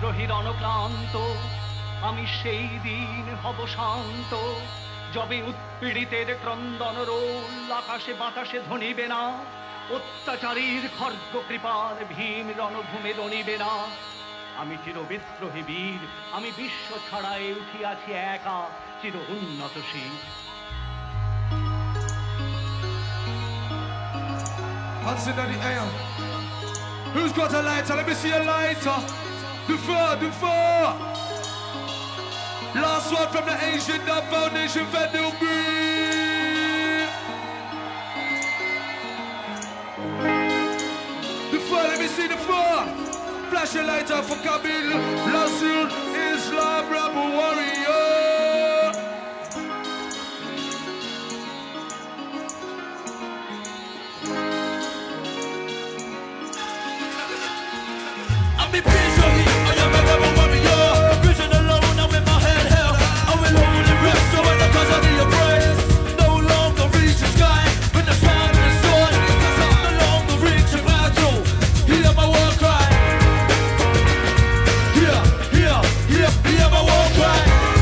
বিদ্রোহীর অনক্লান্ত, আমি সেই দিন হব শান্ত, যবে উৎপীড়িতের ক্রন্দন রোল আকাশে বাতাসে ধ্বনিবে না, অত্যাচারীর খর্গ কৃপার ভীম রণভূমে দনিবে না। আমি চির বিদ্রোহী বীর, আমি বিশ্ব ছাড়াই উঠিয়াছি একা চির উন্নত শির। Hands in the air. Who's got a lighter? Let me see a lighter. The fur. Last one from the Asian Dub Foundation, Vandal Breed. The fur, let me see the fur. Flash a lighter for Kabil, Rasul, Islam, Rebel Warrior. I'm in prison, I am a rebel warrior. Vision alone, I'm with my head held. I will only rest so when the cause of the praise. No longer reach the sky, when the sound of the sword. No longer reach the battle, hear my war cry. Hear my war cry.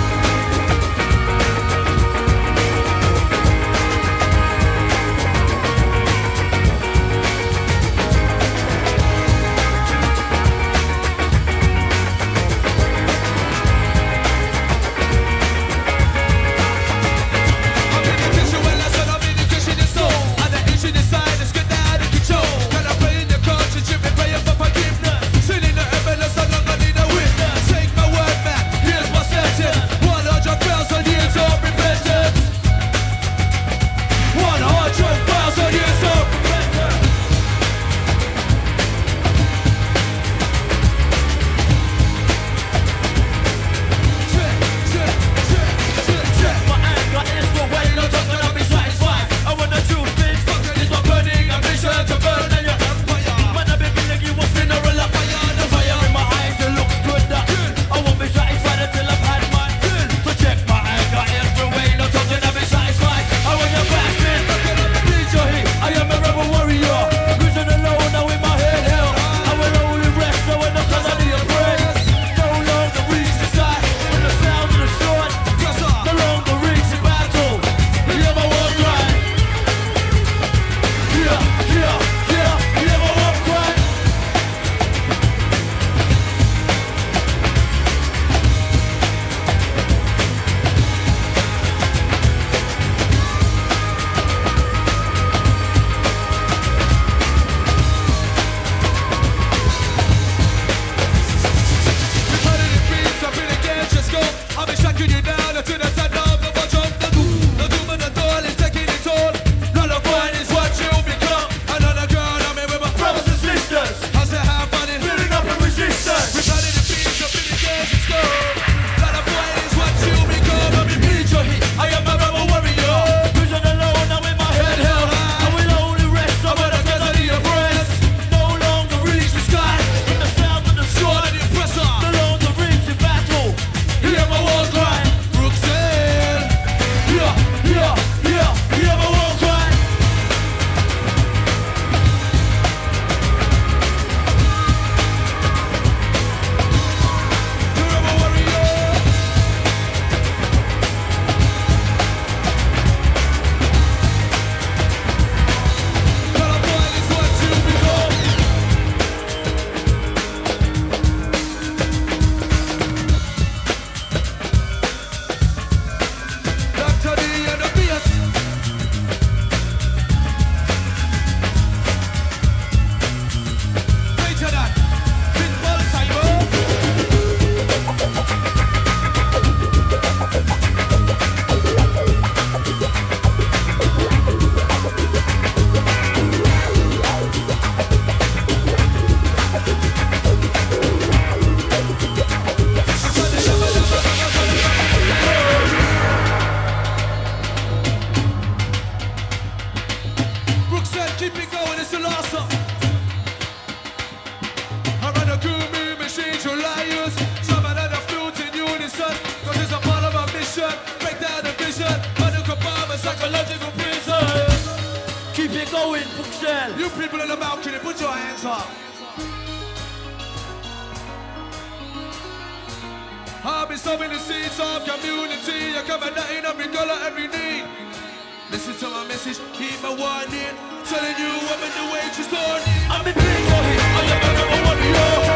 You people in the balcony, put your hands up. I've been sowing the seeds of community. I cover that in every girl at every need. Listen to my message, heed my warning. Telling you women the wage is done. I'm the big boy, I am a warrior.